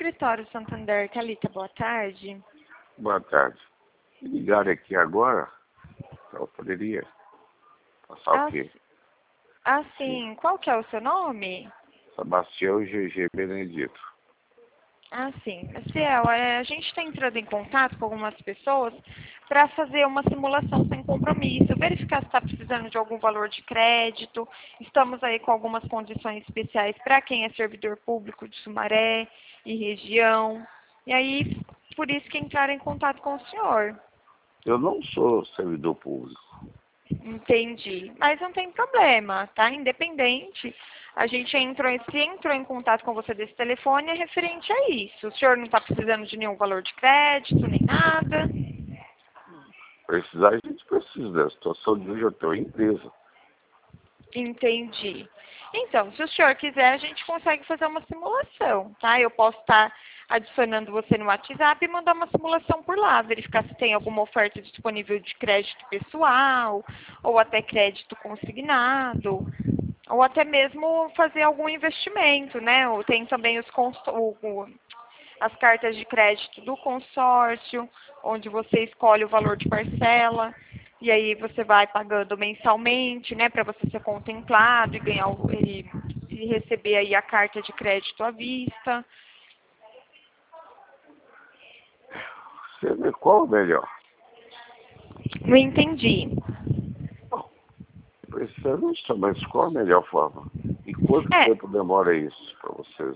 escritório Santander, Thalita, boa tarde. Boa tarde. Ligaram aqui agora? Eu poderia passar o quê? Sim. Qual que é o seu nome? Sebastião GG Benedito. Sim. Ciel, a gente está entrando em contato com algumas pessoas para fazer uma simulação sem compromisso, verificar se está precisando de algum valor de crédito. Estamos aí com algumas condições especiais para quem é servidor público de Sumaré e região. E aí, por isso que entraram em contato com o senhor. Eu não sou servidor público. Entendi. Mas não tem problema, tá? Independente. A gente se entrou em contato com você desse telefone, é referente a isso. O senhor não está precisando de nenhum valor de crédito, nem nada? Precisar, a gente precisa da situação de hoje eu tenho empresa. Entendi. Então, se o senhor quiser, a gente consegue fazer uma simulação, tá? Eu posso estar adicionando você no WhatsApp e mandar uma simulação por lá, verificar se tem alguma oferta disponível de crédito pessoal, ou até crédito consignado, ou até mesmo fazer algum investimento, né? Ou tem também as cartas de crédito do consórcio, onde você escolhe o valor de parcela, e aí você vai pagando mensalmente, né, para você ser contemplado e ganhar e receber aí a carta de crédito à vista. Você vê qual o melhor? Não entendi. Precisamos mas qual a melhor forma? E quanto tempo demora isso para vocês?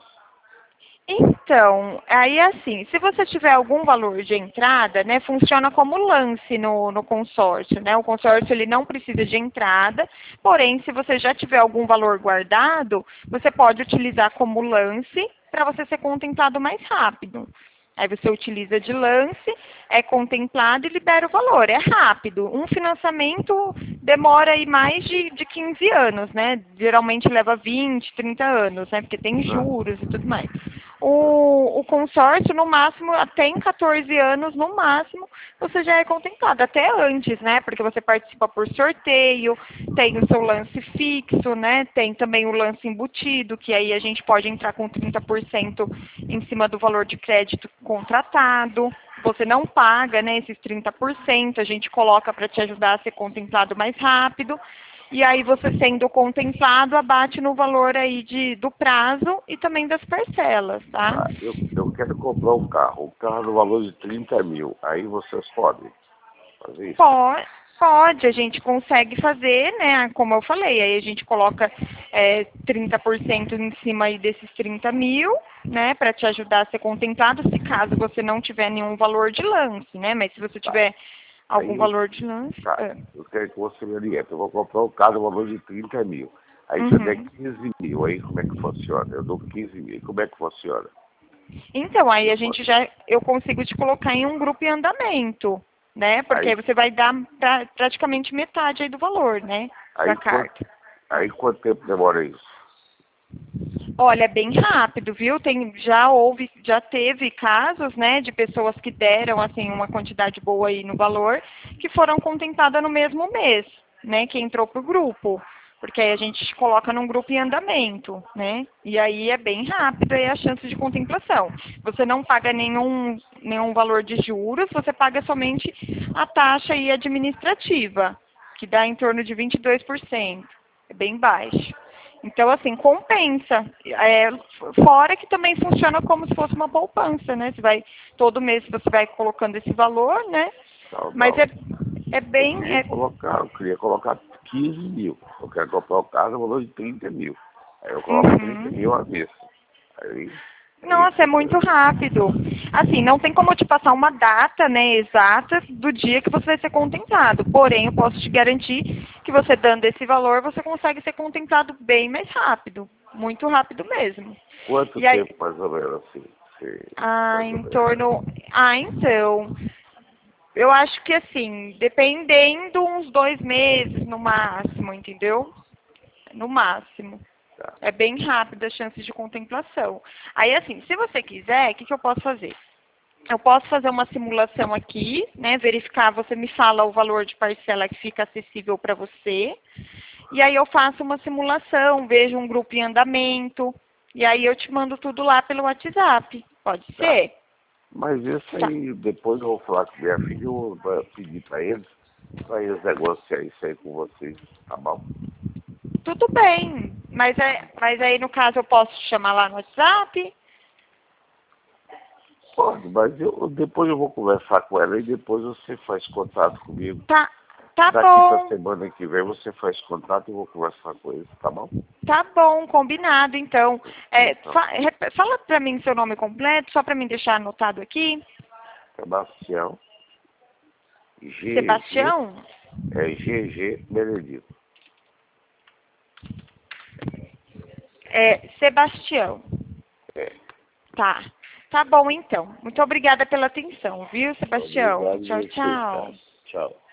Então, aí assim, se você tiver algum valor de entrada, né, funciona como lance no consórcio, né? O consórcio ele não precisa de entrada, porém, se você já tiver algum valor guardado, você pode utilizar como lance para você ser contemplado mais rápido. Aí você utiliza de lance, é contemplado e libera o valor. É rápido. Um financiamento demora aí mais de 15 anos, né? Geralmente leva 20, 30 anos, né? Porque tem juros e tudo mais. O consórcio, no máximo, até em 14 anos, no máximo, você já é contemplado. Até antes, né? Porque você participa por sorteio, tem o seu lance fixo, né? Tem também o lance embutido, que aí a gente pode entrar com 30% em cima do valor de crédito contratado. Você não paga, né, esses 30%, a gente coloca para te ajudar a ser contemplado mais rápido. E aí você sendo contemplado, abate no valor aí do prazo e também das parcelas, tá? Eu quero comprar um carro no valor de 30 mil. Aí vocês podem fazer isso? Pode, a gente consegue fazer, né? Como eu falei, aí a gente coloca 30% em cima aí desses 30 mil, né? Para te ajudar a ser contemplado, se caso você não tiver nenhum valor de lance, né? Mas se você tiver algum valor de lance... Eu quero que você me oriente. Eu vou comprar um carro no valor de 30 mil. Aí se eu der 15 mil, aí como é que funciona? Eu dou 15 mil. Como é que funciona? Então, aí eu consigo te colocar em um grupo em andamento, né? Porque aí você vai dar praticamente metade aí do valor, né? Da carta. Aí quanto tempo demora isso? Olha, é bem rápido, viu? Já teve casos, né, de pessoas que deram, assim, uma quantidade boa aí no valor, que foram contempladas no mesmo mês, né, que entrou pro grupo. Porque aí a gente coloca num grupo em andamento, né? E aí é bem rápido aí a chance de contemplação. Você não paga nenhum valor de juros, você paga somente a taxa aí administrativa, que dá em torno de 22%. É bem baixo. Então, assim, compensa. Fora que também funciona como se fosse uma poupança, né? Todo mês você vai colocando esse valor, né? Mas é bem... Eu queria colocar 15 mil. Eu quero comprar o carro no valor de 30 mil. Aí eu coloco 30 mil à vez. Nossa, é muito rápido. Assim, não tem como eu te passar uma data, né, exata do dia que você vai ser contemplado. Porém, eu posso te garantir que você dando esse valor, você consegue ser contemplado bem mais rápido. Muito rápido mesmo. Quanto tempo, mais ou menos, assim? Então... Eu acho que, assim, dependendo, uns 2 meses no máximo, entendeu? No máximo. É bem rápido a chance de contemplação. Aí, assim, se você quiser, o que eu posso fazer? Eu posso fazer uma simulação aqui, né? Verificar, você me fala o valor de parcela que fica acessível para você. E aí eu faço uma simulação, vejo um grupo em andamento. E aí eu te mando tudo lá pelo WhatsApp. Pode ser? Mas isso aí, depois eu vou falar com minha filha, eu vou pedir para eles negociar isso aí com vocês, tá bom? Tudo bem. Mas aí, no caso, eu posso te chamar lá no WhatsApp? Pode, mas depois eu vou conversar com ela e depois você faz contato comigo. Tá Daqui bom. pra semana que vem você faz contato e eu vou conversar com eles, tá bom? Tá bom, combinado, então. Então. Fala pra mim seu nome completo, só pra mim deixar anotado aqui. Sebastião. Sebastião? É GG Benedito. Sebastião. É. Tá. Tá bom, então. Muito obrigada pela atenção, viu, Sebastião? Obrigado Tchau, você, tchau. tá? Tchau.